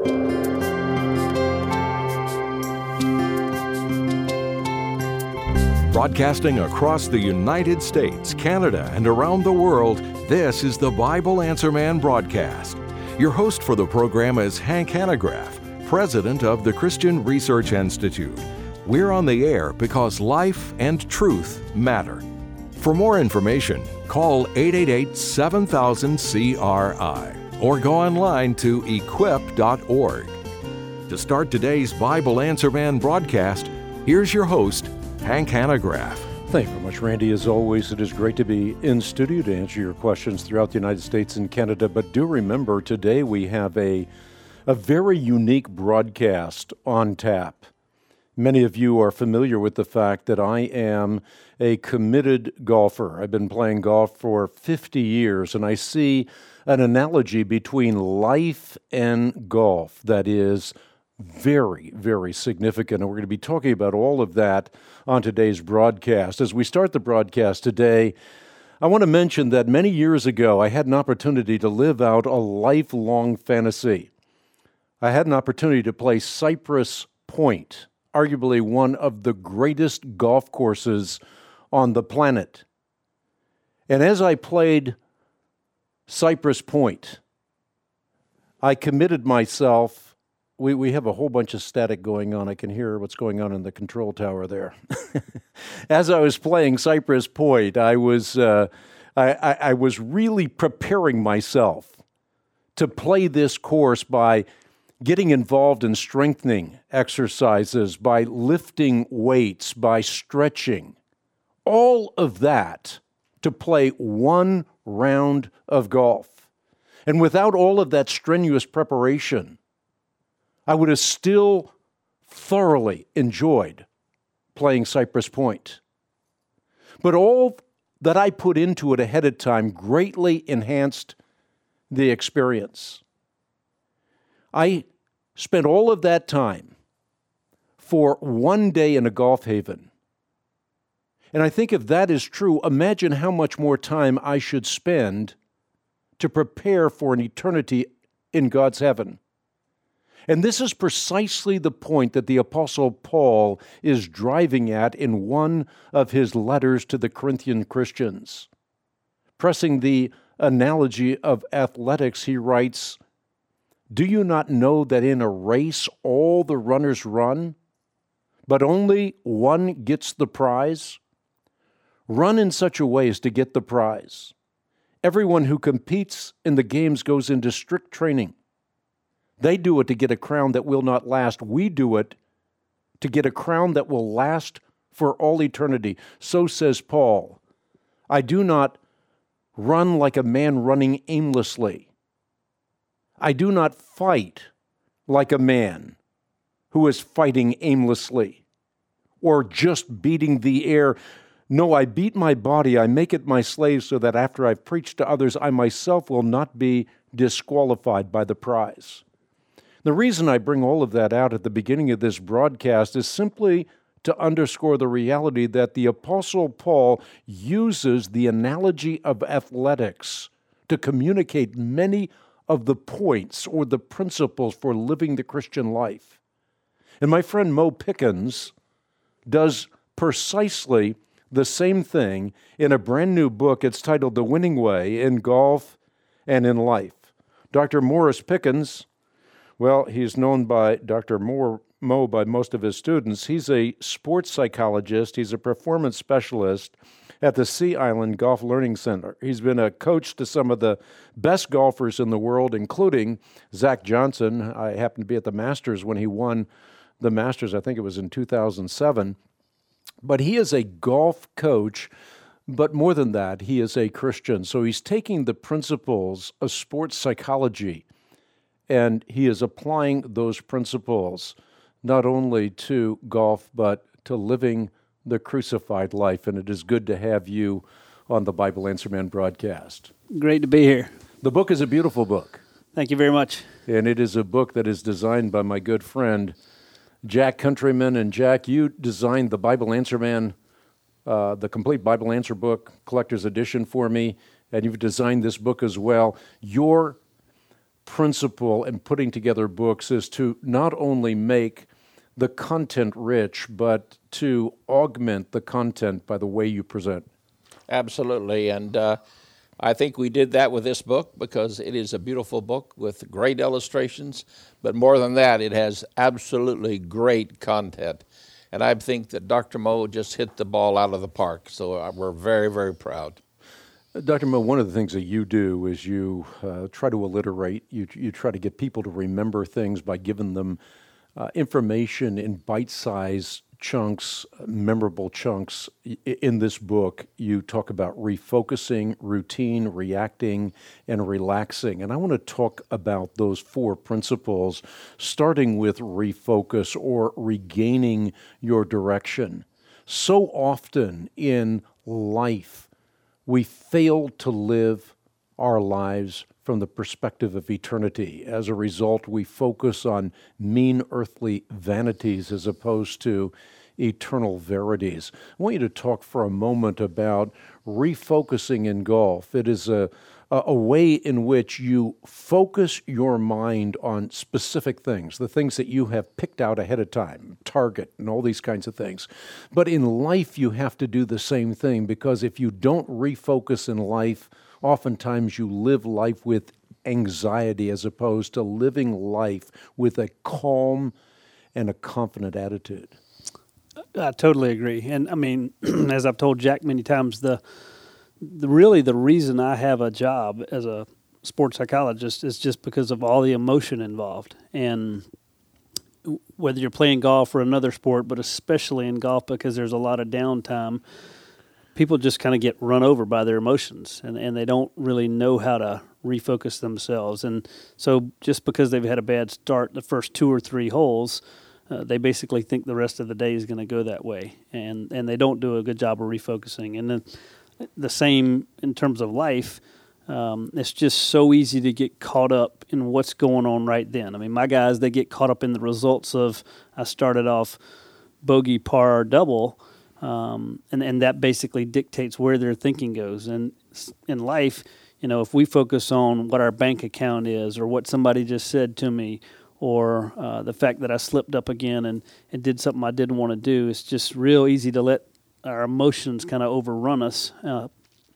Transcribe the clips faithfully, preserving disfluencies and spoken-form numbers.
Broadcasting across the United States, Canada, and around the world, this is the Bible Answer Man broadcast. Your host for the program is Hank Hanegraaff, president of the Christian Research Institute. We're on the air because life and truth matter. For more information, call eight eight eight, seven thousand, C R I or go online to equip dot org. To start today's Bible Answer Man broadcast, here's your host, Hank Hanegraaff. Thank you very much, Randy. As always, it is great to be in studio to answer your questions throughout the United States and Canada. But do remember, today we have a, a very unique broadcast on tap. Many of you are familiar with the fact that I am a committed golfer. I've been playing golf for fifty years, and I see an analogy between life and golf that is very, very significant. And we're going to be talking about all of that on today's broadcast. As we start the broadcast today, I want to mention that many years ago, I had an opportunity to live out a lifelong fantasy. I had an opportunity to play Cypress Point, arguably one of the greatest golf courses on the planet. And as I played Cypress Point, I committed myself. We we have a whole bunch of static going on. I can hear what's going on in the control tower there. As I was playing Cypress Point, I was uh, I, I, I was really preparing myself to play this course by getting involved in strengthening exercises, by lifting weights, by stretching. All of that to play one round of golf. And without all of that strenuous preparation, I would have still thoroughly enjoyed playing Cypress Point. But all that I put into it ahead of time greatly enhanced the experience. I spent all of that time for one day in a golf haven. And I think if that is true, imagine how much more time I should spend to prepare for an eternity in God's heaven. And this is precisely the point that the Apostle Paul is driving at in one of his letters to the Corinthian Christians. Pressing the analogy of athletics, he writes, "Do you not know that in a race all the runners run, but only one gets the prize? Run in such a way as to get the prize. Everyone who competes in the games goes into strict training. They do it to get a crown that will not last. We do it to get a crown that will last for all eternity." So says Paul, "I do not run like a man running aimlessly. I do not fight like a man who is fighting aimlessly or just beating the air. No, I beat my body. I make it my slave so that after I've preached to others, I myself will not be disqualified by the prize." The reason I bring all of that out at the beginning of this broadcast is simply to underscore the reality that the Apostle Paul uses the analogy of athletics to communicate many of the points or the principles for living the Christian life. And my friend Mo Pickens does precisely the same thing in a brand new book. It's titled The Winning Way in Golf and in Life. Doctor Morris Pickens, well, he's known by Doctor Moore, Mo by most of his students. He's a sports psychologist. He's a performance specialist at the Sea Island Golf Learning Center. He's been a coach to some of the best golfers in the world, including Zach Johnson. I happened to be at the Masters when he won the Masters. I think it was in two thousand seven. But he is a golf coach, but more than that, he is a Christian. So he's taking the principles of sports psychology and he is applying those principles not only to golf, but to living the crucified life. And it is good to have you on the Bible Answer Man broadcast. Great to be here. The book is a beautiful book. Thank you very much. And it is a book that is designed by my good friend, Jack Countryman. And Jack, you designed the Bible Answer Man, uh, the complete Bible Answer book, collector's edition for me, and you've designed this book as well. Your principle in putting together books is to not only make the content rich, but to augment the content by the way you present. Absolutely, and uh, I think we did that with this book because it is a beautiful book with great illustrations, but more than that, it has absolutely great content. And I think that Doctor Moe just hit the ball out of the park, so we're very, very proud. Doctor Moe, one of the things that you do is you uh, try to alliterate, you, you try to get people to remember things by giving them uh, information in bite-sized chunks, memorable chunks. In this book, you talk about refocusing, routine, reacting, and relaxing. And I want to talk about those four principles, starting with refocus or regaining your direction. So often in life, we fail to live our lives from the perspective of eternity. As a result, we focus on mean earthly vanities as opposed to eternal verities. I want you to talk for a moment about refocusing in golf. It is a, a way in which you focus your mind on specific things, the things that you have picked out ahead of time, target and all these kinds of things. But in life, you have to do the same thing, because if you don't refocus in life, oftentimes you live life with anxiety as opposed to living life with a calm and a confident attitude. I totally agree. And I mean, as I've told Jack many times, the, the really the reason I have a job as a sports psychologist is just because of all the emotion involved. And whether you're playing golf or another sport, but especially in golf because there's a lot of downtime, people just kind of get run over by their emotions, and, and they don't really know how to refocus themselves. And so just because they've had a bad start the first two or three holes, uh, they basically think the rest of the day is going to go that way, and, and they don't do a good job of refocusing. And then the same in terms of life, um, it's just so easy to get caught up in what's going on right then. I mean, my guys, they get caught up in the results of, I started off bogey, par, double, Um, and, and that basically dictates where their thinking goes. And in life, you know, if we focus on what our bank account is, or what somebody just said to me, or uh, the fact that I slipped up again and, and did something I didn't want to do, it's just real easy to let our emotions kind of overrun us uh,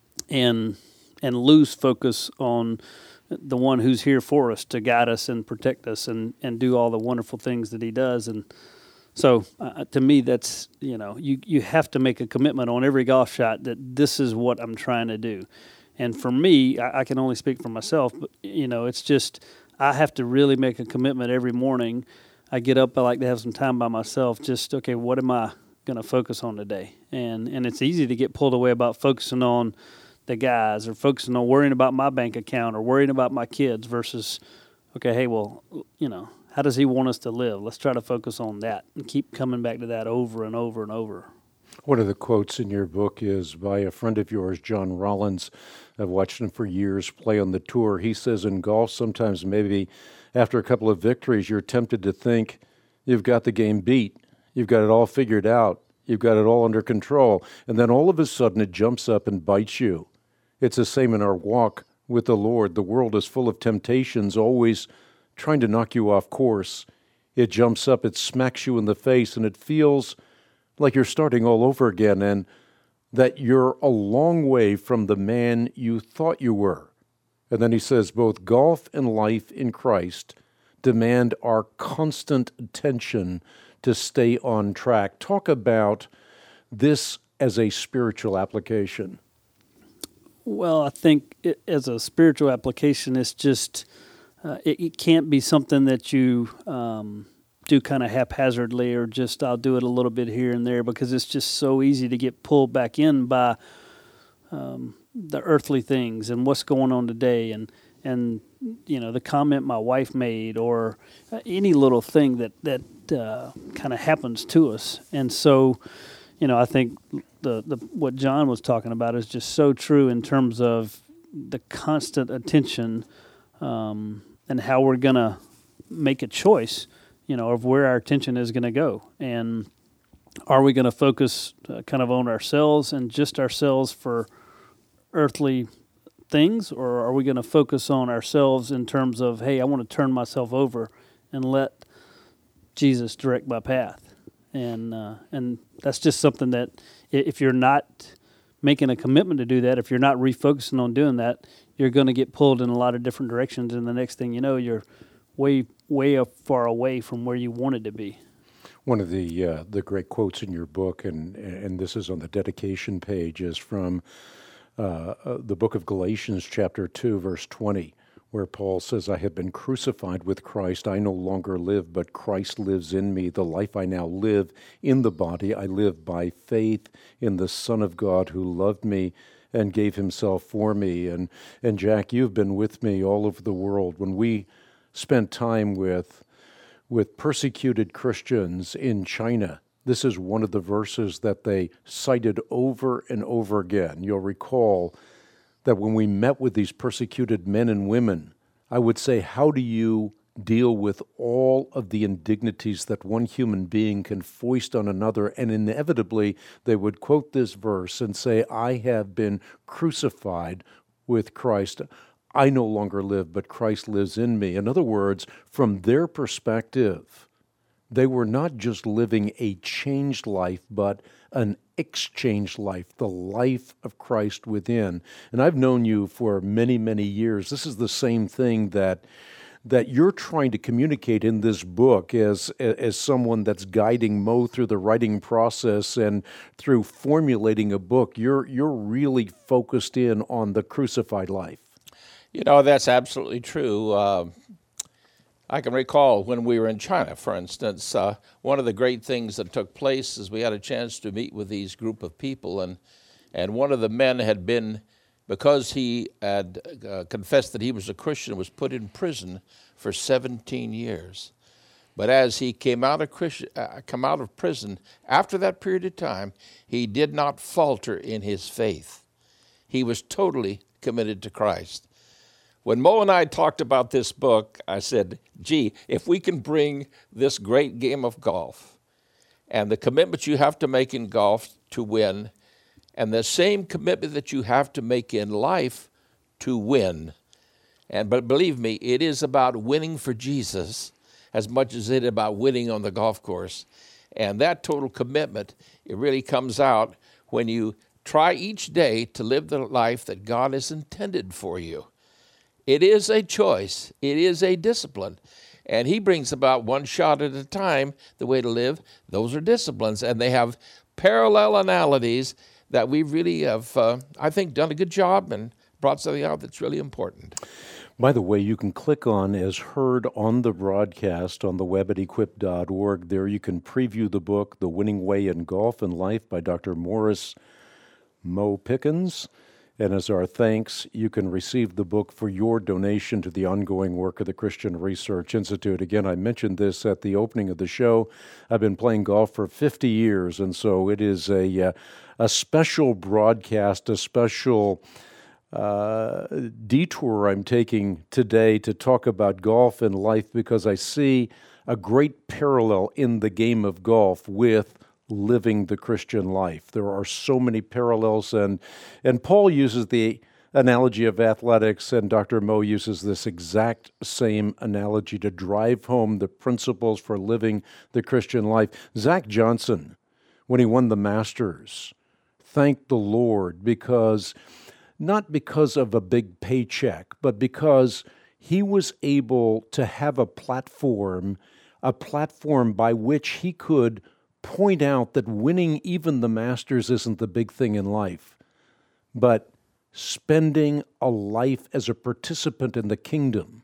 and and lose focus on the one who's here for us to guide us and protect us and, and do all the wonderful things that he does. And So uh, to me, that's, you know, you, you have to make a commitment on every golf shot that this is what I'm trying to do. And for me, I, I can only speak for myself, but, you know, it's just I have to really make a commitment every morning. I get up, I like to have some time by myself, just, okay, what am I going to focus on today? And and it's easy to get pulled away about focusing on the guys or focusing on worrying about my bank account or worrying about my kids versus, okay, hey, well, you know, how does he want us to live? Let's try to focus on that and keep coming back to that over and over and over. One of the quotes in your book is by a friend of yours, John Rollins. I've watched him for years play on the tour. He says in golf, sometimes maybe after a couple of victories, you're tempted to think you've got the game beat. You've got it all figured out. You've got it all under control. And then all of a sudden it jumps up and bites you. It's the same in our walk with the Lord. The world is full of temptations, always trying to knock you off course. It jumps up, it smacks you in the face, and it feels like you're starting all over again and that you're a long way from the man you thought you were. And then he says, both golf and life in Christ demand our constant attention to stay on track. Talk about this as a spiritual application. Well, I think it, as a spiritual application, it's just, uh, it, it can't be something that you um, do kind of haphazardly or just I'll do it a little bit here and there, because it's just so easy to get pulled back in by um, the earthly things and what's going on today and, and you know, the comment my wife made or any little thing that, that uh, kind of happens to us. And so, you know, I think the, the what John was talking about is just so true in terms of the constant attention um, and how we're going to make a choice, you know, of where our attention is going to go. And are we going to focus uh, kind of on ourselves and just ourselves for earthly things, or are we going to focus on ourselves in terms of, hey, I want to turn myself over and let Jesus direct my path? And uh, and that's just something that if you're not making a commitment to do that, if you're not refocusing on doing that, you're going to get pulled in a lot of different directions, and the next thing you know, you're way, way far away from where you wanted to be. One of the uh, the great quotes in your book, and and this is on the dedication page, is from uh, uh, the book of Galatians, chapter two, verse twenty, where Paul says, I have been crucified with Christ. I no longer live, but Christ lives in me. The life I now live in the body, I live by faith in the Son of God who loved me and gave himself for me. And, and Jack, you've been with me all over the world. When we spent time with, with persecuted Christians in China, this is one of the verses that they cited over and over again. You'll recall that when we met with these persecuted men and women, I would say, how do you deal with all of the indignities that one human being can foist on another? And inevitably, they would quote this verse and say, I have been crucified with Christ. I no longer live, but Christ lives in me. In other words, from their perspective, they were not just living a changed life, but an exchanged life, the life of Christ within. And I've known you for many, many years. This is the same thing that that you're trying to communicate in this book as as someone that's guiding Mo through the writing process and through formulating a book. You're you're really focused in on the crucified life. You know, that's absolutely true. Uh, I can recall when we were in China, for instance, uh, one of the great things that took place is we had a chance to meet with these group of people, and and one of the men had been, because he had uh, confessed that he was a Christian, was put in prison for seventeen years. But as he came out of Christian, uh, come out of prison, after that period of time, he did not falter in his faith. He was totally committed to Christ. When Mo and I talked about this book, I said, gee, if we can bring this great game of golf and the commitment you have to make in golf to win, and the same commitment that you have to make in life to win. And but believe me, it is about winning for Jesus as much as it is about winning on the golf course. And that total commitment, it really comes out when you try each day to live the life that God has intended for you. It is a choice. It is a discipline. And he brings about one shot at a time, the way to live. Those are disciplines, and they have parallel analogies that we really have, uh, I think, done a good job and brought something out that's really important. By the way, you can click on As Heard on the broadcast on the web at equip dot org. There you can preview the book, The Winning Way in Golf and Life by Doctor Morris Mo Pickens. And as our thanks, you can receive the book for your donation to the ongoing work of the Christian Research Institute. Again, I mentioned this at the opening of the show. I've been playing golf for fifty years, and so it is a uh, a special broadcast, a special uh, detour I'm taking today to talk about golf and life, because I see a great parallel in the game of golf with living the Christian life. There are so many parallels, and and Paul uses the analogy of athletics, and Doctor Mo uses this exact same analogy to drive home the principles for living the Christian life. Zach Johnson, when he won the Masters, thanked the Lord because, not because of a big paycheck, but because he was able to have a platform, a platform by which he could point out that winning even the Masters isn't the big thing in life, but spending a life as a participant in the kingdom,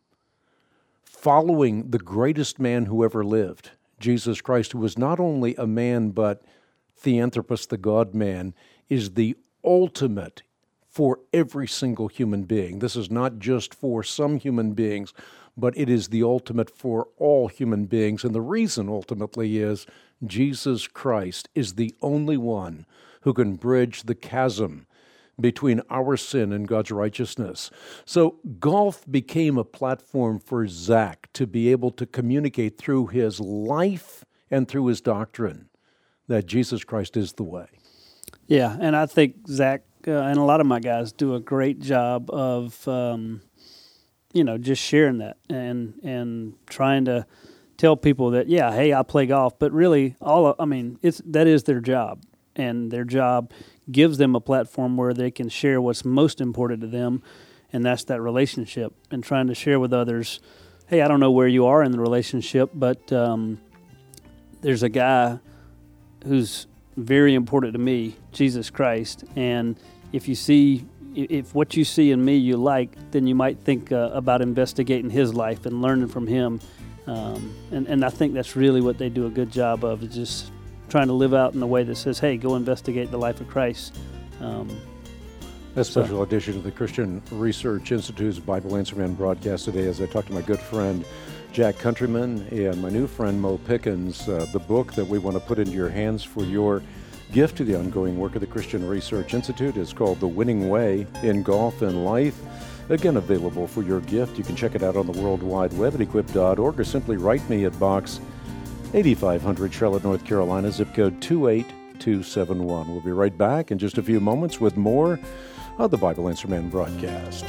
following the greatest man who ever lived, Jesus Christ, who was not only a man, but Theanthropos, the God-man, is the ultimate for every single human being. This is not just for some human beings, but it is the ultimate for all human beings. And the reason ultimately is Jesus Christ is the only one who can bridge the chasm between our sin and God's righteousness. So golf became a platform for Zach to be able to communicate through his life and through his doctrine that Jesus Christ is the way. Yeah, and I think Zach uh, and a lot of my guys do a great job of, um, you know, just sharing that and and trying to tell people that, yeah, hey, I play golf, but really, all of, I mean, it's that is their job, and their job gives them a platform where they can share what's most important to them, and that's that relationship, and trying to share with others, hey, I don't know where you are in the relationship, but um, there's a guy who's very important to me, Jesus Christ, and if you see, if what you see in me you like, then you might think uh, about investigating his life and learning from him. Um, and, and I think that's really what they do a good job of, is just trying to live out in a way that says, hey, go investigate the life of Christ. Um, a special so. edition of the Christian Research Institute's Bible Answer Man broadcast today as I talk to my good friend Jack Countryman and my new friend Mo Pickens. Uh, the book that we want to put into your hands for your gift to the ongoing work of the Christian Research Institute is called The Winning Way in Golf and Life. Again, available for your gift. You can check it out on the World Wide Web at equip dot org or simply write me at Box eighty-five hundred, Charlotte, North Carolina, zip code two eight two seven one. We'll be right back in just a few moments with more of the Bible Answer Man broadcast.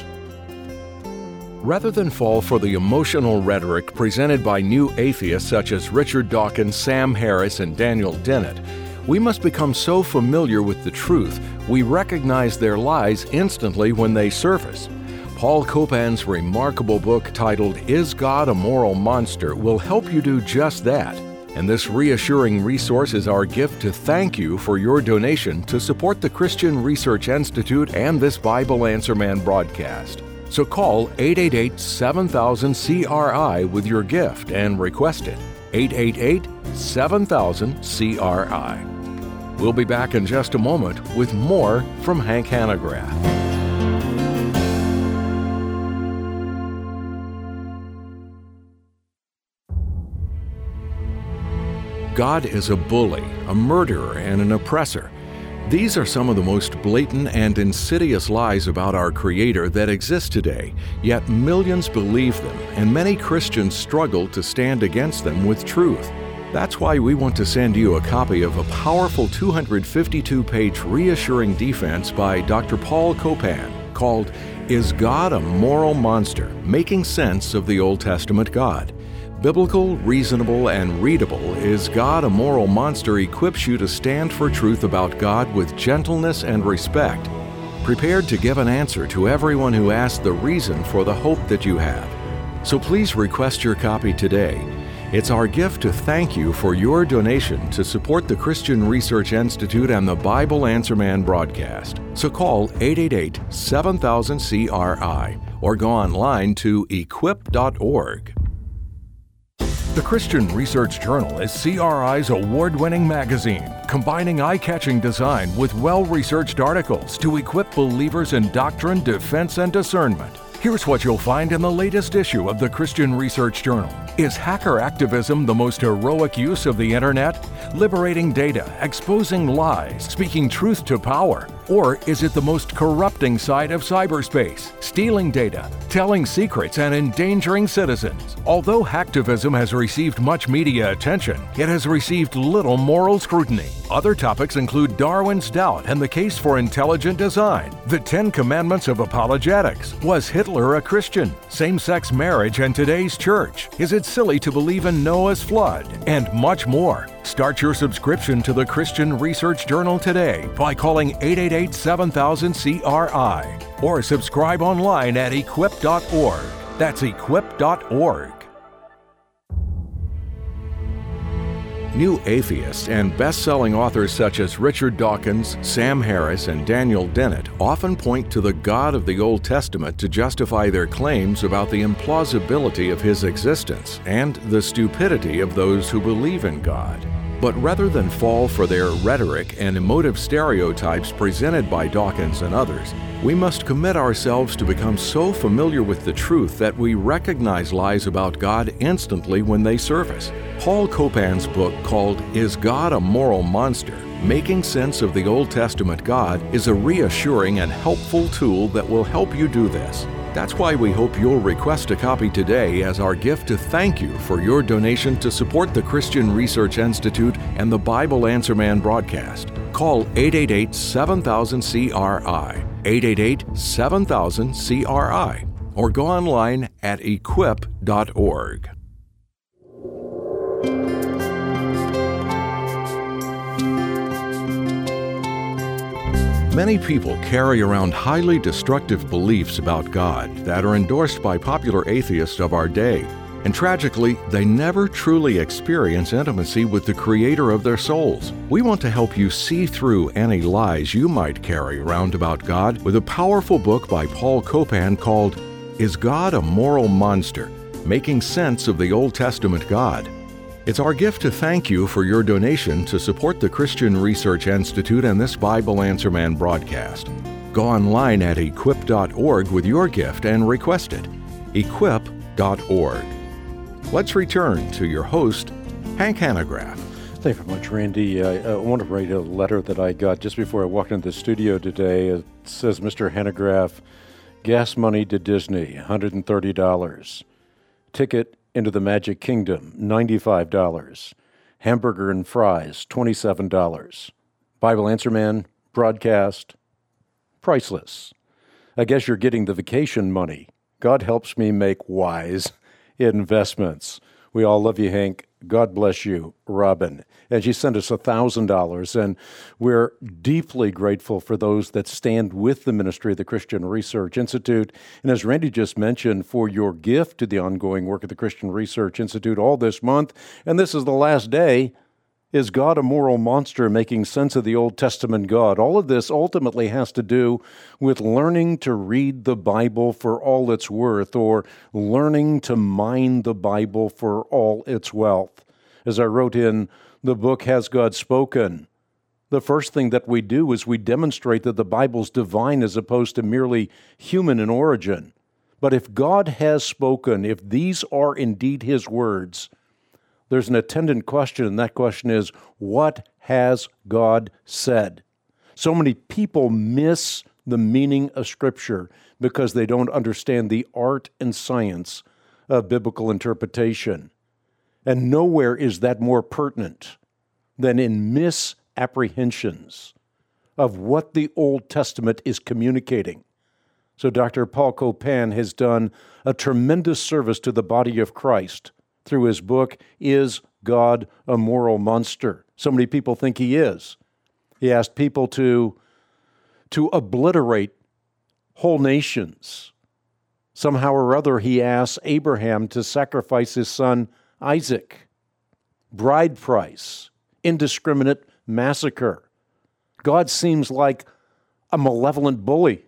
Rather than fall for the emotional rhetoric presented by new atheists such as Richard Dawkins, Sam Harris, and Daniel Dennett, we must become so familiar with the truth we recognize their lies instantly when they surface. Paul Copan's remarkable book titled Is God a Moral Monster will help you do just that. And this reassuring resource is our gift to thank you for your donation to support the Christian Research Institute and this Bible Answer Man broadcast. So call eight eight eight, seven thousand, C R I with your gift and request it. eight eight eight, seven thousand, C R I. We'll be back in just a moment with more from Hank Hanegraaff. God is a bully, a murderer, and an oppressor. These are some of the most blatant and insidious lies about our Creator that exist today, yet millions believe them, and many Christians struggle to stand against them with truth. That's why we want to send you a copy of a powerful two hundred fifty-two page reassuring defense by Doctor Paul Copan called Is God a Moral Monster? Making Sense of the Old Testament God. Biblical, reasonable, and readable, Is God a Moral Monster equips you to stand for truth about God with gentleness and respect, prepared to give an answer to everyone who asks the reason for the hope that you have. So please request your copy today. It's our gift to thank you for your donation to support the Christian Research Institute and the Bible Answer Man broadcast. So call eight eight eight, seven thousand, C R I or go online to equip dot org. The Christian Research Journal is C R I's award-winning magazine, combining eye-catching design with well-researched articles to equip believers in doctrine, defense, and discernment. Here's what you'll find in the latest issue of the Christian Research Journal. Is hacker activism the most heroic use of the internet? Liberating data, exposing lies, speaking truth to power? Or is it the most corrupting side of cyberspace, stealing data, telling secrets, and endangering citizens? Although hacktivism has received much media attention, it has received little moral scrutiny. Other topics include Darwin's doubt and the case for intelligent design, the Ten Commandments of apologetics, was Hitler a Christian, same-sex marriage and today's church, is it silly to believe in Noah's flood, and much more. Start your subscription to the Christian Research Journal today by calling eight eight eight, seven thousand, C R I or subscribe online at equip dot org. That's equip dot org. New atheists and best-selling authors such as Richard Dawkins, Sam Harris, and Daniel Dennett often point to the God of the Old Testament to justify their claims about the implausibility of His existence and the stupidity of those who believe in God. But rather than fall for their rhetoric and emotive stereotypes presented by Dawkins and others, we must commit ourselves to become so familiar with the truth that we recognize lies about God instantly when they surface. Paul Copan's book called Is God a Moral Monster? Making Sense of the Old Testament God is a reassuring and helpful tool that will help you do this. That's why we hope you'll request a copy today as our gift to thank you for your donation to support the Christian Research Institute and the Bible Answer Man broadcast. Call eight eight eight, seven thousand, C R I, eight eight eight, seven thousand, C R I, or go online at equip dot org. Many people carry around highly destructive beliefs about God that are endorsed by popular atheists of our day, and tragically, they never truly experience intimacy with the Creator of their souls. We want to help you see through any lies you might carry around about God with a powerful book by Paul Copan called Is God a Moral Monster? Making Sense of the Old Testament God. It's our gift to thank you for your donation to support the Christian Research Institute and this Bible Answer Man broadcast. Go online at equip dot org with your gift and request it. equip dot org. Let's return to your host, Hank Hanegraaff. Thank you very much, Randy. I, I want to write a letter that I got just before I walked into the studio today. It says, Mister Hanegraaff, gas money to Disney, one hundred thirty dollars. Ticket into the Magic Kingdom, ninety-five dollars. Hamburger and fries, twenty-seven dollars. Bible Answer Man, broadcast, priceless. I guess you're getting the vacation money. God helps me make wise investments. We all love you, Hank. God bless you, Robin. And she sent us one thousand dollars, and we're deeply grateful for those that stand with the ministry of the Christian Research Institute. And as Randy just mentioned, for your gift to the ongoing work of the Christian Research Institute all this month, and this is the last day, Is God a Moral Monster? Making Sense of the Old Testament God. All of this ultimately has to do with learning to read the Bible for all it's worth, or learning to mine the Bible for all its wealth. As I wrote in the book, Has God Spoken? The first thing that we do is we demonstrate that the Bible's divine as opposed to merely human in origin. But if God has spoken, if these are indeed His words, there's an attendant question, and that question is, what has God said? So many people miss the meaning of Scripture because they don't understand the art and science of biblical interpretation. And nowhere is that more pertinent than in misapprehensions of what the Old Testament is communicating. So Doctor Paul Copan has done a tremendous service to the body of Christ through his book, Is God a Moral Monster? So many people think he is. He asked people to, to obliterate whole nations. Somehow or other, he asked Abraham to sacrifice his son Isaac. Bride price, indiscriminate massacre. God seems like a malevolent bully.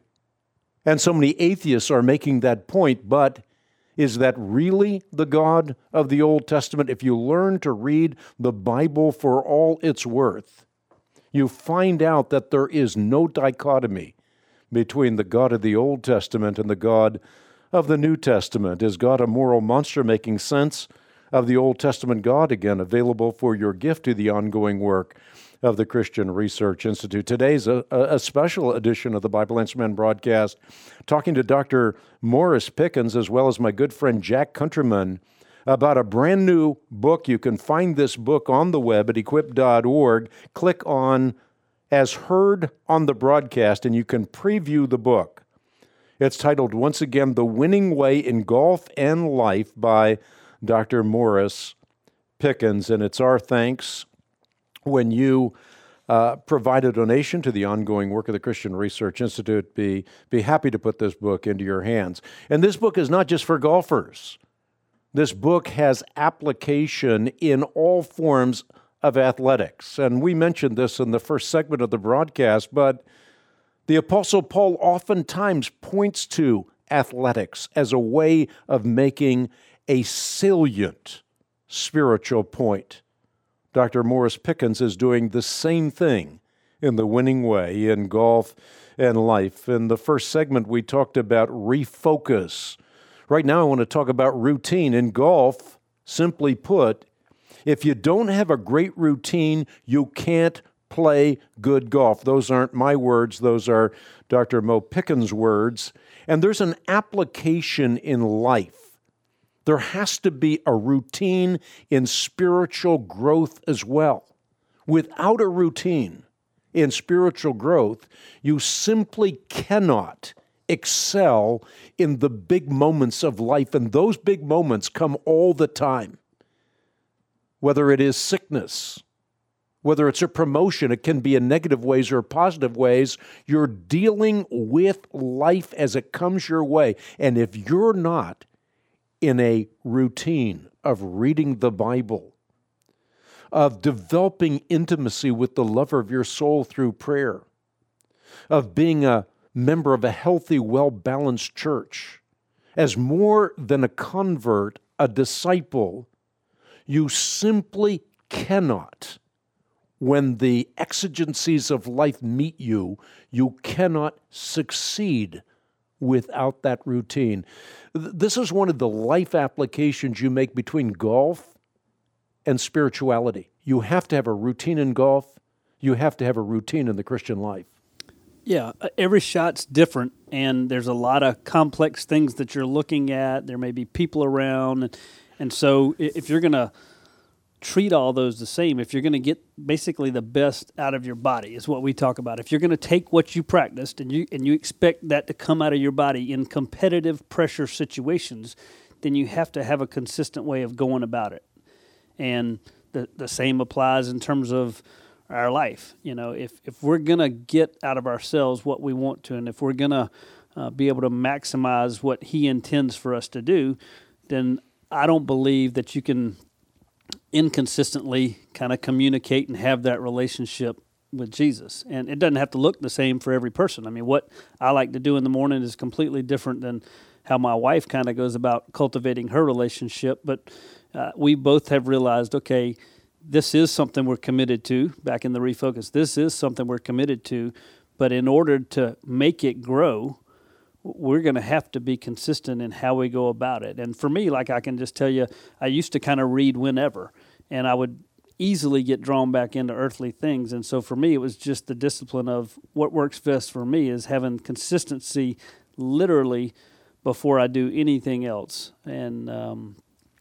And so many atheists are making that point, but is that really the God of the Old Testament? If you learn to read the Bible for all it's worth, you find out that there is no dichotomy between the God of the Old Testament and the God of the New Testament. Is God a moral monster? Making sense of the Old Testament God, again, available for your gift to the ongoing work of the Christian Research Institute. Today's a, a special edition of the Bible Answer Man broadcast, talking to Doctor Morris Pickens, as well as my good friend Jack Countryman, about a brand new book. You can find this book on the web at equip dot org. Click on As Heard on the Broadcast, and you can preview the book. It's titled, once again, The Winning Way in Golf and Life by Doctor Morris Pickens, and it's our thanks when you uh, provide a donation to the ongoing work of the Christian Research Institute. Be, be happy to put this book into your hands. And this book is not just for golfers. This book has application in all forms of athletics. And we mentioned this in the first segment of the broadcast, but the Apostle Paul oftentimes points to athletics as a way of making a salient spiritual point. Doctor Morris Pickens is doing the same thing in The Winning Way in golf and life. In the first segment, we talked about refocus. Right now, I want to talk about routine. In golf, simply put, if you don't have a great routine, you can't play good golf. Those aren't my words. Those are Doctor Mo Pickens' words. And there's an application in life. There has to be a routine in spiritual growth as well. Without a routine in spiritual growth, you simply cannot excel in the big moments of life, and those big moments come all the time. Whether it is sickness, whether it's a promotion, it can be in negative ways or positive ways. You're dealing with life as it comes your way. And if you're not in a routine of reading the Bible, of developing intimacy with the lover of your soul through prayer, of being a member of a healthy, well-balanced church, as more than a convert, a disciple, you simply cannot, when the exigencies of life meet you, you cannot succeed without that routine. This is one of the life applications you make between golf and spirituality. You have to have a routine in golf. You have to have a routine in the Christian life. Yeah, every shot's different, and there's a lot of complex things that you're looking at. There may be people around, and, and so if you're going to treat all those the same, if you're going to get basically the best out of your body, is what we talk about. If you're going to take what you practiced and you and you expect that to come out of your body in competitive pressure situations, then you have to have a consistent way of going about it. And the the same applies in terms of our life. You know, if, if we're going to get out of ourselves what we want to, and if we're going to uh, be able to maximize what He intends for us to do, then I don't believe that you can inconsistently kind of communicate and have that relationship with Jesus. And it doesn't have to look the same for every person. I mean, what I like to do in the morning is completely different than how my wife kind of goes about cultivating her relationship. But uh, we both have realized, okay, this is something we're committed to, back in the refocus. This is something we're committed to, but in order to make it grow, we're going to have to be consistent in how we go about it. And for me, like I can just tell you, I used to kind of read whenever, and I would easily get drawn back into earthly things. And so for me, it was just the discipline of what works best for me is having consistency literally before I do anything else. And um,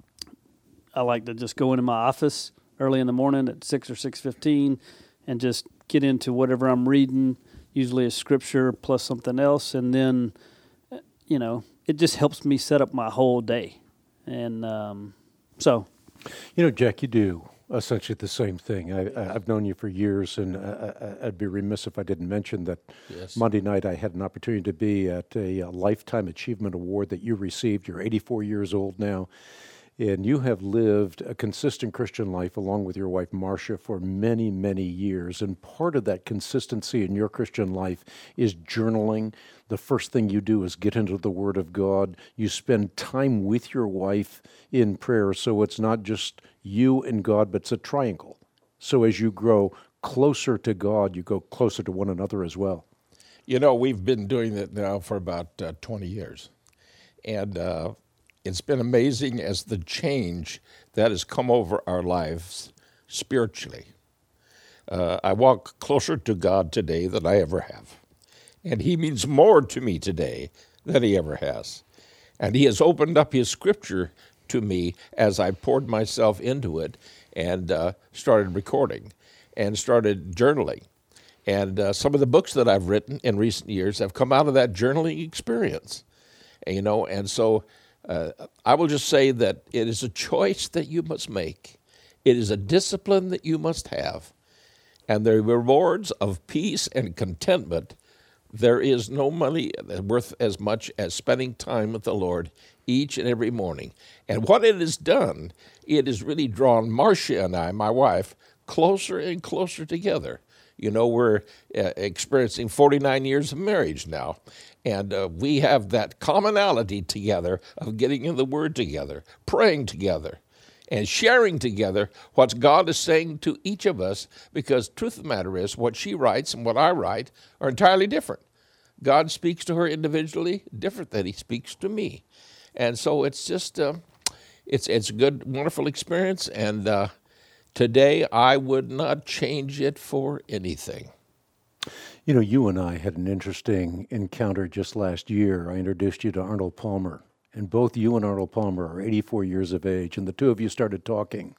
I like to just go into my office early in the morning at six or six fifteen and just get into whatever I'm reading, usually a scripture plus something else, and then, you know, it just helps me set up my whole day. And um, so... You know, Jack, you do essentially the same thing. I, I've known you for years, and I, I'd be remiss if I didn't mention that yes. Monday night I had an opportunity to be at a, a Lifetime Achievement Award that you received. You're eighty-four years old now. And you have lived a consistent Christian life along with your wife, Marcia, for many, many years. And part of that consistency in your Christian life is journaling. The first thing you do is get into the Word of God. You spend time with your wife in prayer. So it's not just you and God, but it's a triangle. So as you grow closer to God, you go closer to one another as well. You know, we've been doing that now for about uh, twenty years. And uh it's been amazing as the change that has come over our lives spiritually. Uh, I walk closer to God today than I ever have. And He means more to me today than He ever has. And He has opened up His Scripture to me as I poured myself into it and uh, started recording and started journaling. And uh, some of the books that I've written in recent years have come out of that journaling experience. And, you know, and so... Uh, I will just say that it is a choice that you must make. It is a discipline that you must have. And the rewards of peace and contentment, there is no money worth as much as spending time with the Lord each and every morning. And what it has done, it has really drawn Marcia and I, my wife, closer and closer together. You know, we're uh, experiencing forty-nine years of marriage now, and uh, we have that commonality together of getting in the Word together, praying together, and sharing together what God is saying to each of us, because truth of the matter is, what she writes and what I write are entirely different. God speaks to her individually different than He speaks to me. And so it's just, uh, it's, it's a good, wonderful experience, and uh, today I would not change it for anything. You know, you and I had an interesting encounter just last year. I introduced you to Arnold Palmer, and both you and Arnold Palmer are eighty-four years of age, and the two of you started talking.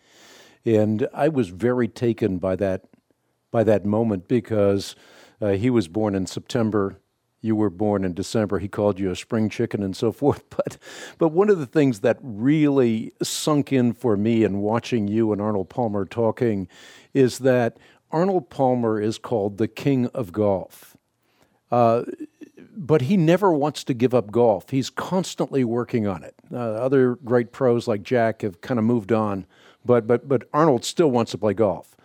And I was very taken by that by that moment because uh, he was born in September. You were born in December. He called you a spring chicken and so forth. But but one of the things that really sunk in for me in watching you and Arnold Palmer talking is that Arnold Palmer is called the king of golf. Uh, but he never wants to give up golf. He's constantly working on it. Uh, other great pros like Jack have kind of moved on, but but but Arnold still wants to play golf.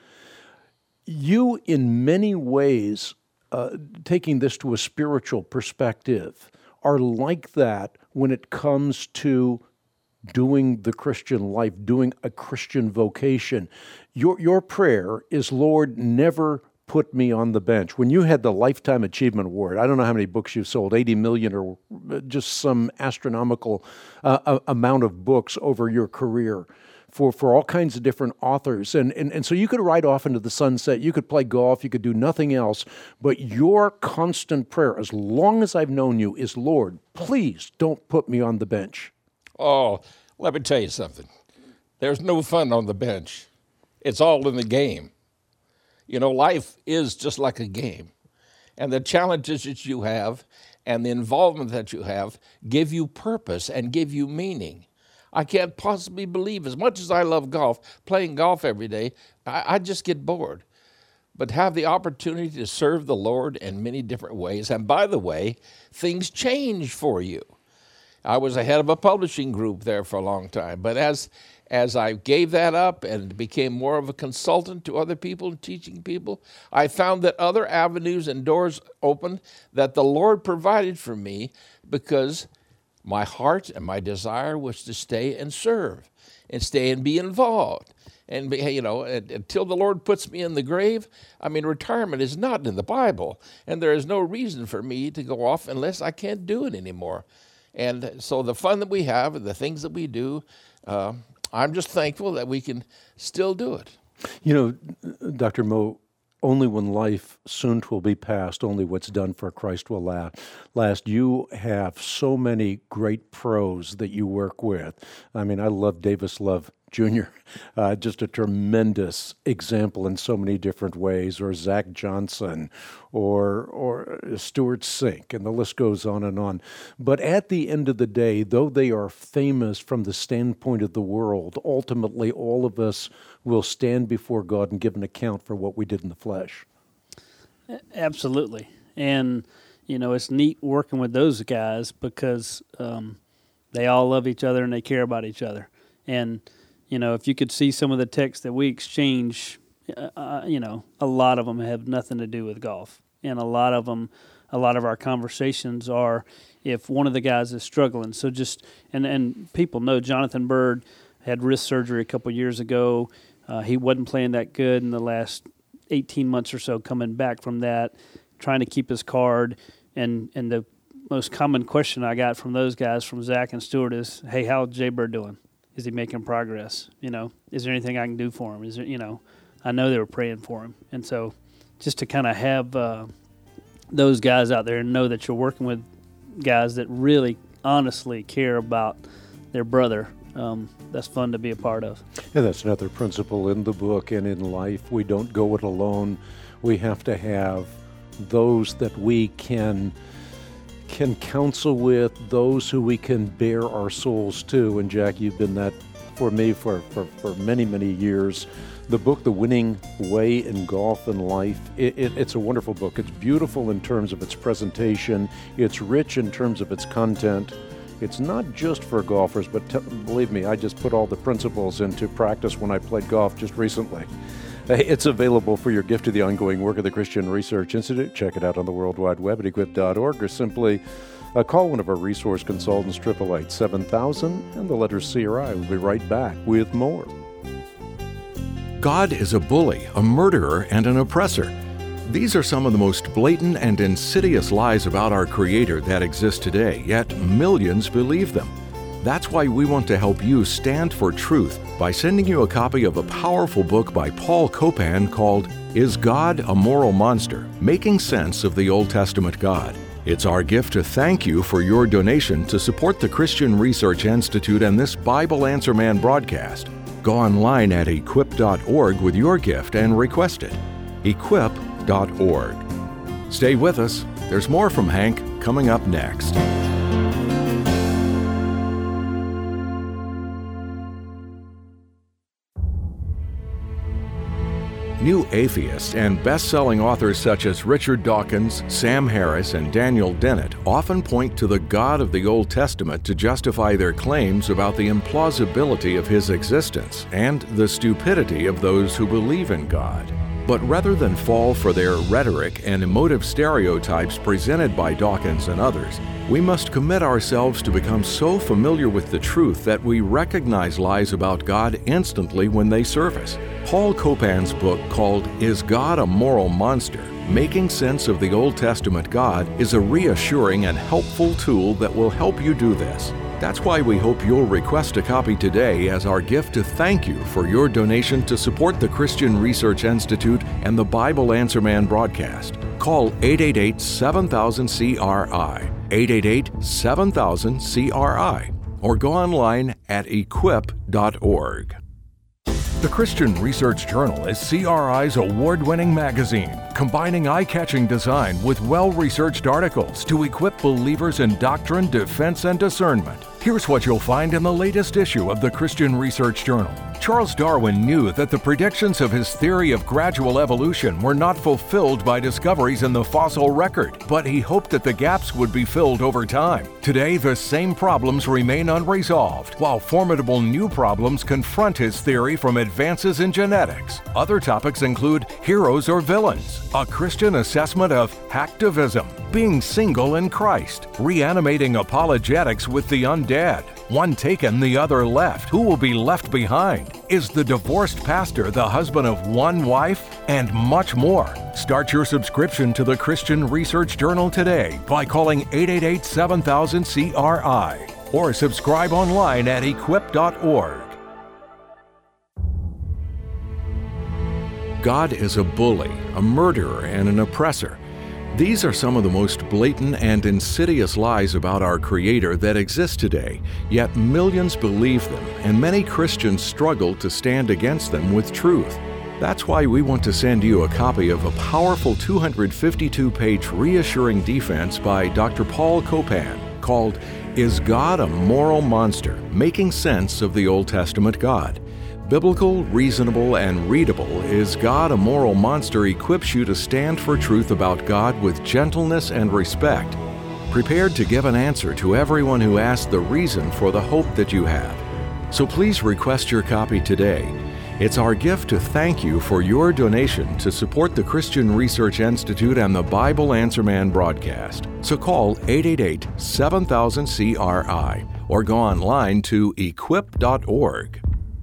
You, in many ways, uh, taking this to a spiritual perspective, are like that when it comes to doing the Christian life, doing a Christian vocation. Your your prayer is, Lord, never put me on the bench. When you had the Lifetime Achievement Award, I don't know how many books you've sold, eighty million or just some astronomical uh, amount of books over your career for, for all kinds of different authors. And, and, and so you could ride off into the sunset, you could play golf, you could do nothing else, but your constant prayer, as long as I've known you, is, Lord, please don't put me on the bench. Oh, let me tell you something. There's no fun on the bench. It's all in the game. You know, life is just like a game. And the challenges that you have and the involvement that you have give you purpose and give you meaning. I can't possibly believe, as much as I love golf, playing golf every day, I, I just get bored. But have the opportunity to serve the Lord in many different ways. And by the way, things change for you. I was the head of a publishing group there for a long time. But as as I gave that up and became more of a consultant to other people and teaching people, I found that other avenues and doors opened that the Lord provided for me because my heart and my desire was to stay and serve and stay and be involved. And, be, you know, until the Lord puts me in the grave, I mean, retirement is not in the Bible. And there is no reason for me to go off unless I can't do it anymore. And so the fun that we have and the things that we do, uh, I'm just thankful that we can still do it. You know, Doctor Moe, only when life soon will be past, only what's done for Christ will last. You have so many great pros that you work with. I mean, I love Davis Love Junior, uh, just a tremendous example in so many different ways, or Zach Johnson, or or Stuart Sink, and the list goes on and on. But at the end of the day, though they are famous from the standpoint of the world, ultimately all of us will stand before God and give an account for what we did in the flesh. Absolutely. And, you know, it's neat working with those guys because um, they all love each other and they care about each other. And, you know, if you could see some of the texts that we exchange, uh, you know, a lot of them have nothing to do with golf. And a lot of them, a lot of our conversations are if one of the guys is struggling. So just, and, and people know Jonathan Bird had wrist surgery a couple years ago. Uh, he wasn't playing that good in the last eighteen months or so, coming back from that, trying to keep his card. And, and the most common question I got from those guys, from Zach and Stuart, is, hey, how's Jay Bird doing? Is he making progress? You know, is there anything I can do for him? Is there, you know, I know they were praying for him. And so just to kind of have uh, those guys out there and know that you're working with guys that really honestly care about their brother, um, that's fun to be a part of. And that's another principle in the book and in life. We don't go it alone. We have to have those that we can can counsel with, those who we can bare our souls to. And Jack, you've been that for me for, for, for many, many years. The book, The Winning Way in Golf and Life, it, it, it's a wonderful book. It's beautiful in terms of its presentation. It's rich in terms of its content. It's not just for golfers, but t- believe me, I just put all the principles into practice when I played golf just recently. It's available for your gift to the ongoing work of the Christian Research Institute. Check it out on the World Wide Web at equip dot org, or simply uh, call one of our resource consultants, eight eight eight, seven thousand, and the letter C R I. We'll be right back with more. God is a bully, a murderer, and an oppressor. These are some of the most blatant and insidious lies about our Creator that exist today, yet millions believe them. That's why we want to help you stand for truth by sending you a copy of a powerful book by Paul Copan called Is God a Moral Monster? Making Sense of the Old Testament God. It's our gift to thank you for your donation to support the Christian Research Institute and this Bible Answer Man broadcast. Go online at equip dot org with your gift and request it. equip dot org. Stay with us. There's more from Hank coming up next. New atheists and best-selling authors such as Richard Dawkins, Sam Harris, and Daniel Dennett often point to the God of the Old Testament to justify their claims about the implausibility of his existence and the stupidity of those who believe in God. But rather than fall for their rhetoric and emotive stereotypes presented by Dawkins and others, we must commit ourselves to become so familiar with the truth that we recognize lies about God instantly when they surface. Paul Copan's book called Is God a Moral Monster? Making Sense of the Old Testament God is a reassuring and helpful tool that will help you do this. That's why we hope you'll request a copy today as our gift to thank you for your donation to support the Christian Research Institute and the Bible Answer Man broadcast. Call eight eight eight, seven thousand, C R I, eight eight eight, seven thousand, C R I, or go online at equip dot org. The Christian Research Journal is C R I's award-winning magazine, combining eye-catching design with well-researched articles to equip believers in doctrine, defense, and discernment. Here's what you'll find in the latest issue of the Christian Research Journal. Charles Darwin knew that the predictions of his theory of gradual evolution were not fulfilled by discoveries in the fossil record, but he hoped that the gaps would be filled over time. Today, the same problems remain unresolved, while formidable new problems confront his theory from advances in genetics. Other topics include heroes or villains, a Christian assessment of hacktivism, being single in Christ, reanimating apologetics with the undead, one taken, the other left, who will be left behind, is the divorced pastor the husband of one wife, and much more. Start your subscription to the Christian Research Journal today by calling eight eight eight, seven thousand, C R I or subscribe online at equip dot org. God is a bully, a murderer, and an oppressor. These are some of the most blatant and insidious lies about our Creator that exist today, yet millions believe them, and many Christians struggle to stand against them with truth. That's why we want to send you a copy of a powerful two hundred fifty-two page reassuring defense by Doctor Paul Copan called Is God a Moral Monster? Making Sense of the Old Testament God. Biblical, reasonable, and readable, Is God a Moral Monster equips you to stand for truth about God with gentleness and respect, prepared to give an answer to everyone who asks the reason for the hope that you have. So please request your copy today. It's our gift to thank you for your donation to support the Christian Research Institute and the Bible Answer Man broadcast. So call eight eight eight, seven thousand, C R I or go online to equip dot org.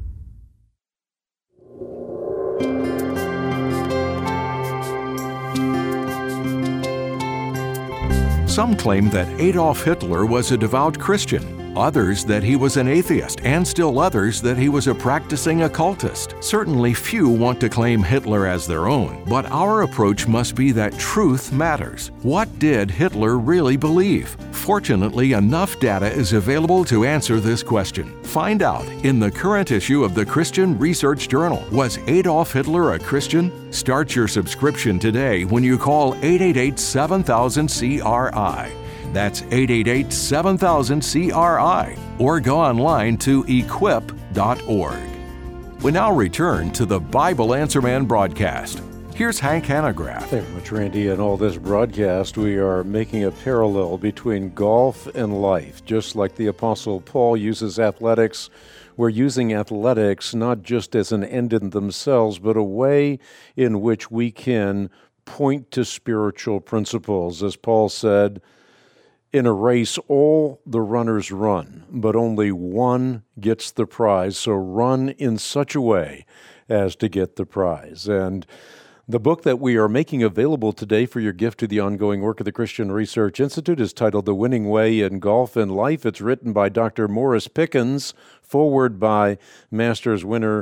Some claim that Adolf Hitler was a devout Christian, others that he was an atheist, and still others that he was a practicing occultist. Certainly few want to claim Hitler as their own, but our approach must be that truth matters. What did Hitler really believe? Fortunately, enough data is available to answer this question. Find out in the current issue of the Christian Research Journal. Was Adolf Hitler a Christian? Start your subscription today when you call eight eight eight, seven thousand, C R I. That's eight eight eight, seven thousand, C R I or go online to equip dot org. We now return to the Bible Answer Man broadcast. Here's Hank Hanegraaff. Thank you much, Randy. In all this broadcast, we are making a parallel between golf and life. Just like the Apostle Paul uses athletics, we're using athletics not just as an end in themselves, but a way in which we can point to spiritual principles. As Paul said, in a race, all the runners run, but only one gets the prize. So run in such a way as to get the prize. And The book that we are making available today for your gift to the ongoing work of the Christian Research Institute is titled The Winning Way in Golf and Life. It's written by Doctor Morris Pickens, forward by Masters winner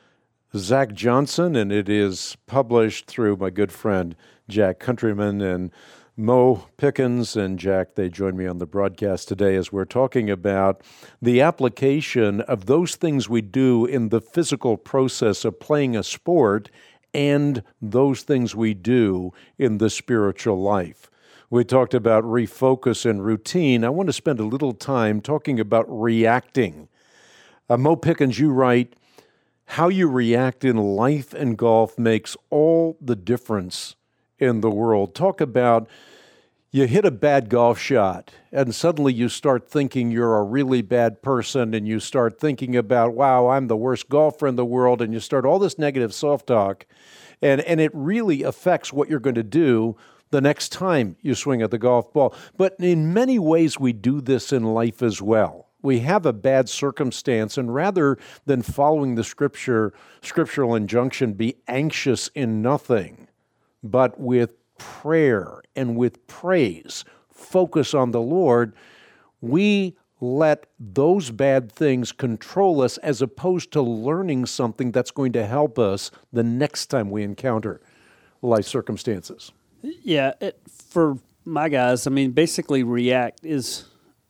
Zach Johnson, and it is published through my good friend Jack Countryman. And Mo Pickens and Jack, they join me on the broadcast today as we're talking about the application of those things we do in the physical process of playing a sport and those things we do in the spiritual life. We talked about refocus and routine. I want to spend a little time talking about reacting. Uh, Mo Pickens, you write, how you react in life and golf makes all the difference in the world. Talk about you hit a bad golf shot and suddenly you start thinking you're a really bad person, and you start thinking about, wow, I'm the worst golfer in the world, and you start all this negative self-talk, and, and it really affects what you're going to do the next time you swing at the golf ball. But in many ways we do this in life as well. We have a bad circumstance, and rather than following the scripture, scriptural injunction, be anxious in nothing, but with prayer and with praise, focus on the Lord, we let those bad things control us as opposed to learning something that's going to help us the next time we encounter life circumstances. Yeah, it, for my guys, I mean, basically react is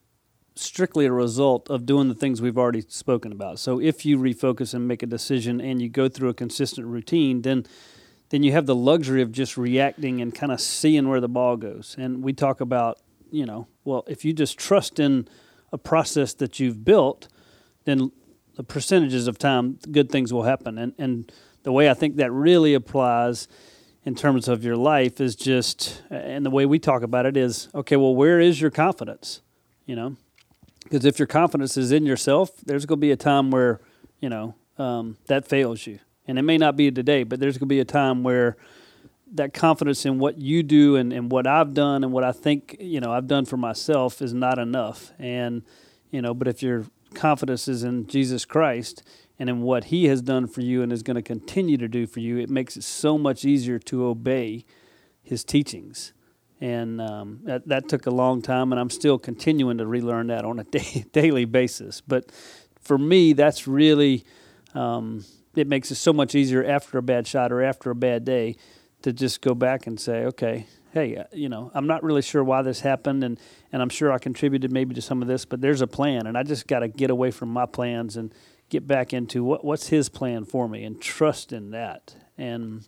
strictly a result of doing the things we've already spoken about. So if you refocus and make a decision and you go through a consistent routine, then then you have the luxury of just reacting and kind of seeing where the ball goes. And we talk about, you know, well, if you just trust in a process that you've built, then the percentages of time, good things will happen. And and the way I think that really applies in terms of your life is just, and the way we talk about it is, okay, well, where is your confidence? You know, because if your confidence is in yourself, there's going to be a time where, you know, um, that fails you. And it may not be today, but there's going to be a time where that confidence in what you do and, and what I've done and what I think, you know, I've done for myself is not enough. And, you know, but if your confidence is in Jesus Christ and in what he has done for you and is going to continue to do for you, it makes it so much easier to obey his teachings. And um, that, that took a long time, and I'm still continuing to relearn that on a day, daily basis. But for me, that's really... Um, it makes it so much easier after a bad shot or after a bad day to just go back and say, okay, hey, you know, I'm not really sure why this happened, and, and I'm sure I contributed maybe to some of this, but there's a plan, and I just got to get away from my plans and get back into what what's his plan for me and trust in that. And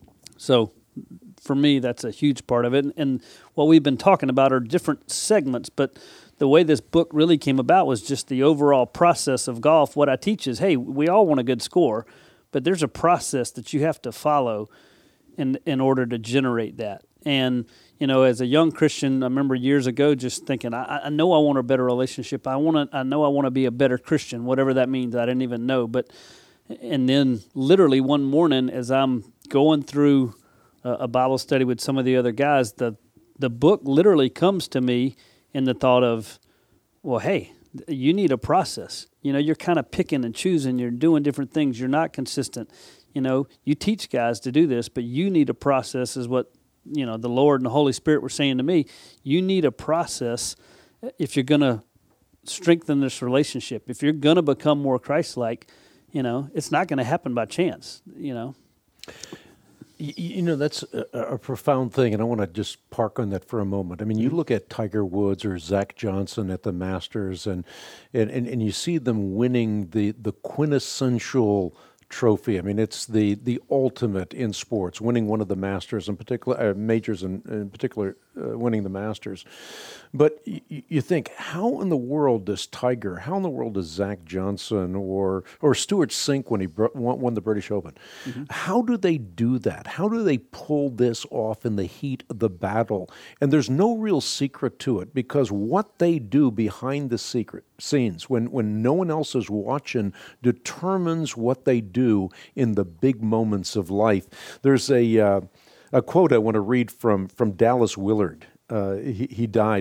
so for me, that's a huge part of it. And, and what we've been talking about are different segments, but the way this book really came about was just the overall process of golf. What I teach is, hey, we all want a good score, but there's a process that you have to follow in in order to generate that. And, you know, as a young Christian, I remember years ago just thinking, I, I know I want a better relationship. I want to. I know I want to be a better Christian, whatever that means. I didn't even know. But, and then literally one morning as I'm going through a, a Bible study with some of the other guys, the the book literally comes to me in the thought of, well, hey, you need a process. You know, you're kind of picking and choosing. You're doing different things. You're not consistent. You know, you teach guys to do this, but you need a process is what, you know, the Lord and the Holy Spirit were saying to me. You need a process if you're going to strengthen this relationship. If you're going to become more Christ-like, you know, it's not going to happen by chance, you know. You know, that's a, a profound thing, and I want to just park on that for a moment. I mean, you look at Tiger Woods or Zach Johnson at the Masters, and and, and, and you see them winning the, the quintessential trophy. I mean, it's the the ultimate in sports, winning one of the Masters in particular, uh, majors in, in particular, uh, winning the Masters. But y- you think, how in the world does Tiger, how in the world does Zach Johnson or or Stuart Sink when he br- won, won the British Open, mm-hmm. how do they do that? How do they pull this off in the heat of the battle? And there's no real secret to it, because what they do behind the secret scenes, when, when no one else is watching, determines what they do in the big moments of life. There's a uh, a quote I want to read from, from Dallas Willard. Uh, he, he died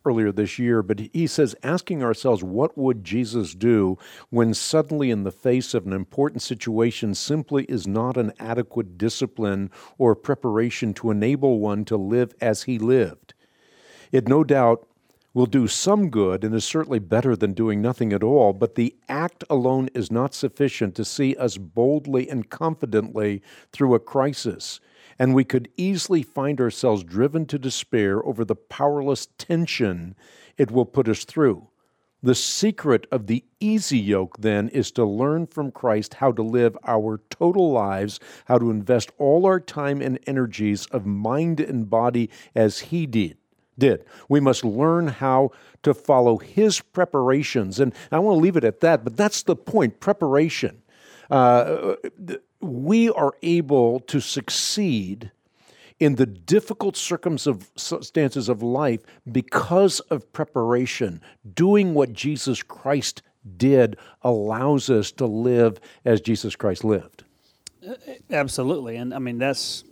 earlier this year, but he says, asking ourselves, what would Jesus do when suddenly in the face of an important situation simply is not an adequate discipline or preparation to enable one to live as he lived? It no doubt will do some good and is certainly better than doing nothing at all, but the act alone is not sufficient to see us boldly and confidently through a crisis, and we could easily find ourselves driven to despair over the powerless tension it will put us through. The secret of the easy yoke, then, is to learn from Christ how to live our total lives, how to invest all our time and energies of mind and body as He did. did. We must learn how to follow His preparations. And I want to leave it at that, but that's the point, preparation. Uh, we are able to succeed in the difficult circumstances of life because of preparation. Doing what Jesus Christ did allows us to live as Jesus Christ lived. Absolutely. And I mean, that's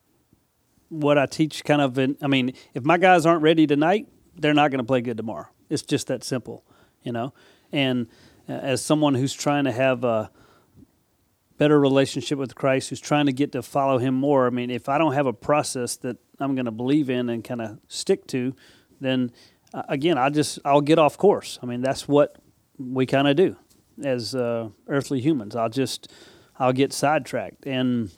what I teach kind of in, I mean, if my guys aren't ready tonight, they're not going to play good tomorrow. It's just that simple, you know? And uh, as someone who's trying to have a better relationship with Christ, who's trying to get to follow Him more, I mean, if I don't have a process that I'm going to believe in and kind of stick to, then uh, again, I just, I'll get off course. I mean, that's what we kind of do as uh, earthly humans. I'll just, I'll get sidetracked. And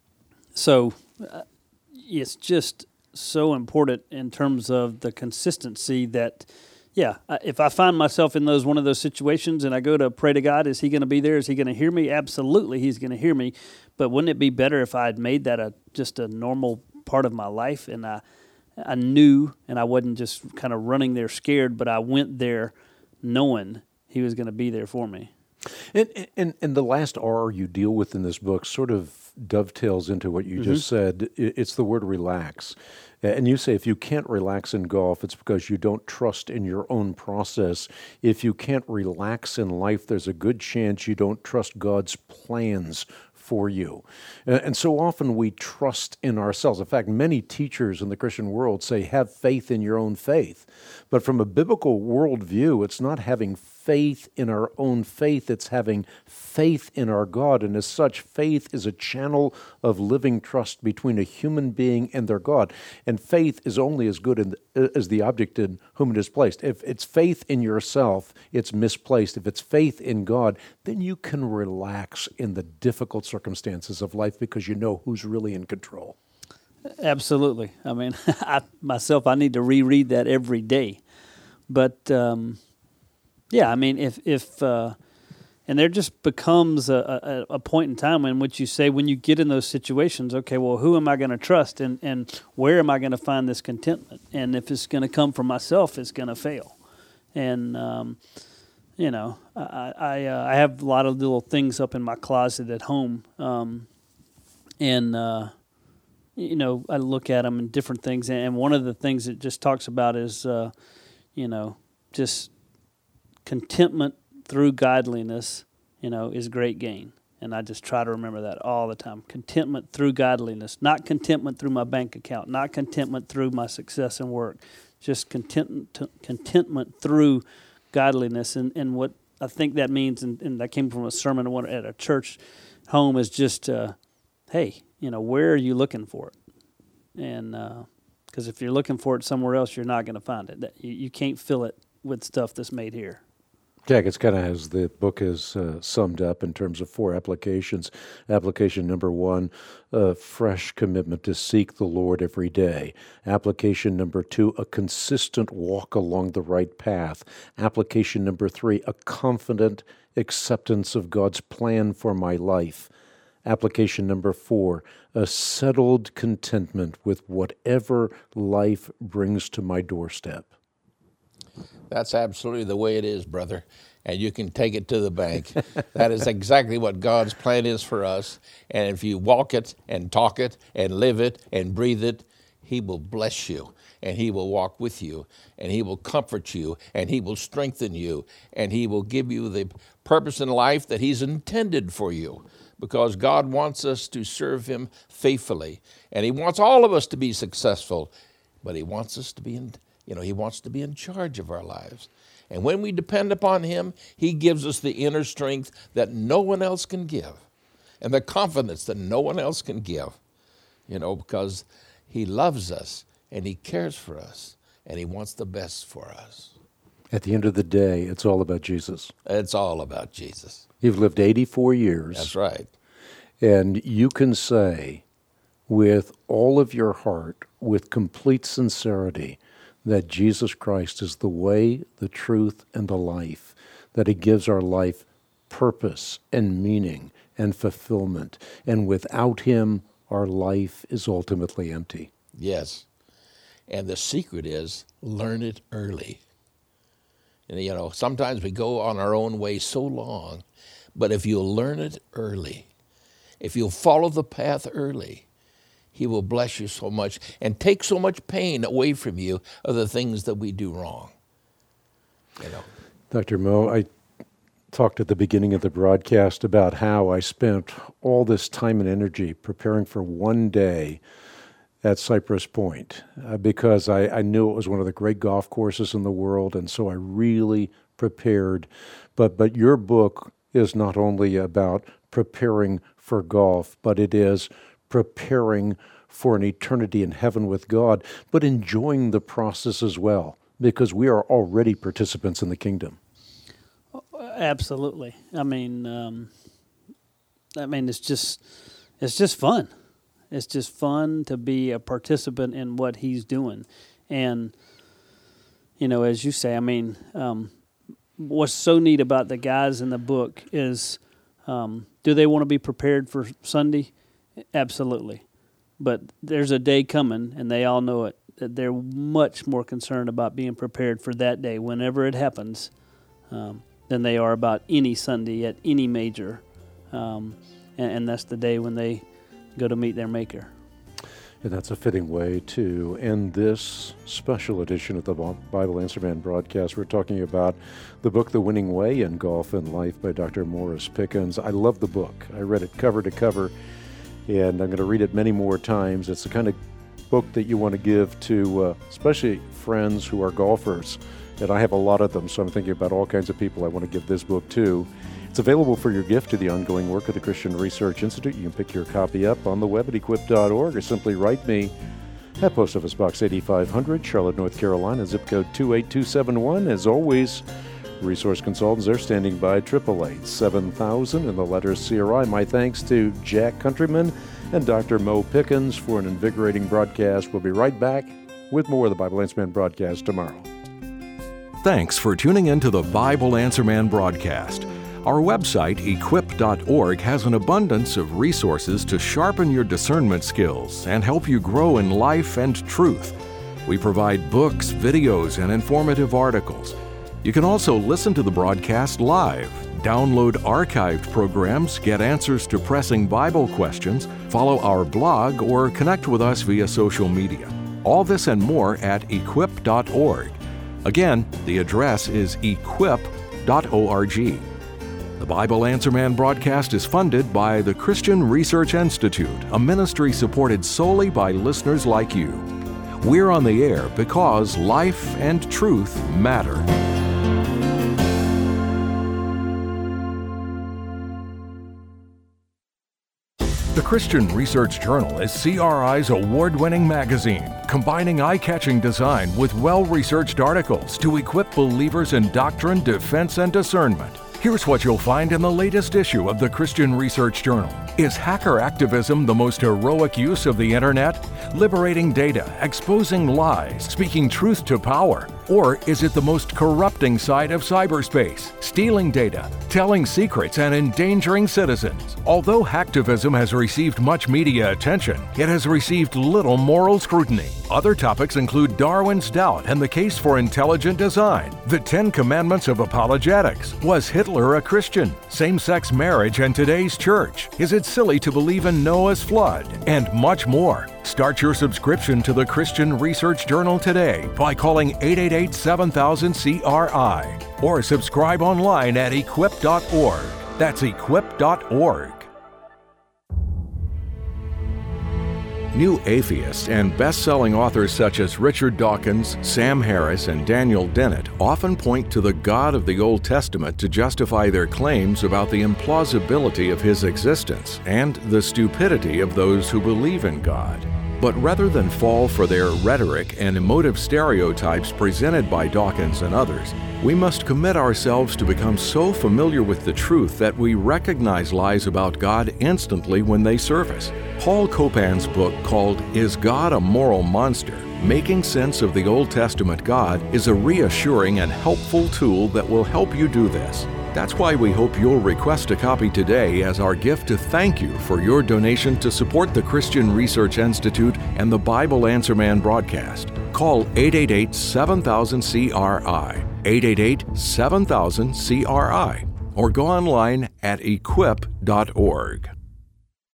so, uh, it's just so important in terms of the consistency that, yeah, if I find myself in those one of those situations and I go to pray to God, is He going to be there? Is He going to hear me? Absolutely, He's going to hear me. But wouldn't it be better if I had made that a just a normal part of my life, and I I knew, and I wasn't just kind of running there scared, but I went there knowing He was going to be there for me. And, and and the last R you deal with in this book sort of dovetails into what you mm-hmm. just said. It's the word relax. And you say if you can't relax in golf, it's because you don't trust in your own process. If you can't relax in life, there's a good chance you don't trust God's plans for you. And so often we trust in ourselves. In fact, many teachers in the Christian world say, have faith in your own faith. But from a biblical worldview, it's not having faith in our own faith, it's having faith in our God. And as such, faith is a channel of living trust between a human being and their God. And faith is only as good in the, as the object in whom it is placed. If it's faith in yourself, it's misplaced. If it's faith in God, then you can relax in the difficult circumstances of life because you know who's really in control. Absolutely. I mean, I myself, I need to reread that every day. But, um, yeah, I mean, if, if uh, and there just becomes a, a, a point in time in which you say, when you get in those situations, okay, well, who am I going to trust, and, and where am I going to find this contentment? And if it's going to come from myself, it's going to fail. And, um, you know, I I, uh, I have a lot of little things up in my closet at home, um, and, uh, you know, I look at them and different things, and one of the things it just talks about is, uh, you know, just contentment through godliness, you know, is great gain. And I just try to remember that all the time. Contentment through godliness, not contentment through my bank account, not contentment through my success in work, just contentment contentment through godliness. And, and what I think that means, and, and that came from a sermon at a church home, is just, uh, hey, you know, where are you looking for it? And because uh, if you're looking for it somewhere else, you're not going to find it. You, you can't fill it with stuff that's made here. Jack, it's kind of as the book is uh, summed up in terms of four applications. Application number one, a fresh commitment to seek the Lord every day. Application number two, a consistent walk along the right path. Application number three, a confident acceptance of God's plan for my life. Application number four, a settled contentment with whatever life brings to my doorstep. That's absolutely the way it is, brother, and you can take it to the bank. That is exactly what God's plan is for us, and if you walk it and talk it and live it and breathe it, He will bless you, and He will walk with you, and He will comfort you, and He will strengthen you, and He will give you the purpose in life that He's intended for you, because God wants us to serve Him faithfully, and He wants all of us to be successful, but He wants us to be in You know, he wants to be in charge of our lives. And when we depend upon him, he gives us the inner strength that no one else can give, and the confidence that no one else can give, you know, because he loves us, and he cares for us, and he wants the best for us. At the end of the day, it's all about Jesus. It's all about Jesus. You've lived eighty-four years. That's right. And you can say with all of your heart, with complete sincerity, that Jesus Christ is the way, the truth, and the life, that he gives our life purpose and meaning and fulfillment. And without him, our life is ultimately empty. Yes. And the secret is learn it early. And, you know, sometimes we go on our own way so long, but if you'll learn it early, if you'll follow the path early, he will bless you so much and take so much pain away from you of the things that we do wrong. You know. Doctor Moe, I talked at the beginning of the broadcast about how I spent all this time and energy preparing for one day at Cypress Point uh, because I, I knew it was one of the great golf courses in the world, and so I really prepared. But but your book is not only about preparing for golf, but it is preparing for an eternity in heaven with God, but enjoying the process as well, because we are already participants in the kingdom. Absolutely. I mean, um, I mean, it's just, it's just fun. It's just fun to be a participant in what he's doing, and you know, as you say, I mean, um, what's so neat about the guys in the book is, um, do they want to be prepared for Sunday? Absolutely. But there's a day coming, and they all know it, that they're much more concerned about being prepared for that day whenever it happens um, than they are about any Sunday at any major. Um, and, and that's the day when they go to meet their Maker. And that's a fitting way to end this special edition of the Bible Answer Man broadcast. We're talking about the book, The Winning Way in Golf and Life by Doctor Morris Pickens. I love the book. I read it cover to cover, and I'm going to read it many more times. It's the kind of book that you want to give to uh, especially friends who are golfers, and I have a lot of them, so I'm thinking about all kinds of people I want to give this book to. It's available for your gift to the ongoing work of the Christian Research Institute. You can pick your copy up on the web at equip dot org, or simply write me at Post Office Box eighty-five hundred, Charlotte, North Carolina, zip code two eight two seven one. As always, Resource Consultants are standing by, eight eight eight, seven thousand, and the letters C R I. My thanks to Jack Countryman and Doctor Moe Pickens for an invigorating broadcast. We'll be right back with more of the Bible Answer Man broadcast tomorrow. Thanks for tuning in to the Bible Answer Man broadcast. Our website, equip dot org, has an abundance of resources to sharpen your discernment skills and help you grow in life and truth. We provide books, videos, and informative articles. You can also listen to the broadcast live, download archived programs, get answers to pressing Bible questions, follow our blog, or connect with us via social media. All this and more at equip dot org. Again, the address is equip dot org. The Bible Answer Man broadcast is funded by the Christian Research Institute, a ministry supported solely by listeners like you. We're on the air because life and truth matter. The Christian Research Journal is C R I's award-winning magazine, combining eye-catching design with well-researched articles to equip believers in doctrine, defense, and discernment. Here's what you'll find in the latest issue of the Christian Research Journal. Is hacker activism the most heroic use of the internet? Liberating data, exposing lies, speaking truth to power? Or is it the most corrupting side of cyberspace, stealing data, telling secrets, and endangering citizens? Although hacktivism has received much media attention, it has received little moral scrutiny. Other topics include Darwin's doubt and the case for intelligent design, the Ten Commandments of apologetics, was Hitler a Christian, same-sex marriage and today's church, is it silly to believe in Noah's flood, and much more. Start your subscription to the Christian Research Journal today by calling eight eight eight, seven thousand, C R I or subscribe online at equip dot org. That's equip dot org. New atheists and best-selling authors such as Richard Dawkins, Sam Harris, and Daniel Dennett often point to the God of the Old Testament to justify their claims about the implausibility of his existence and the stupidity of those who believe in God. But rather than fall for their rhetoric and emotive stereotypes presented by Dawkins and others, we must commit ourselves to become so familiar with the truth that we recognize lies about God instantly when they surface. Paul Copan's book called Is God a Moral Monster? Making Sense of the Old Testament God is a reassuring and helpful tool that will help you do this. That's why we hope you'll request a copy today as our gift to thank you for your donation to support the Christian Research Institute and the Bible Answer Man broadcast. Call eight eight eight, seven thousand, C R I, eight eight eight, seven thousand, C R I, or go online at equip dot org.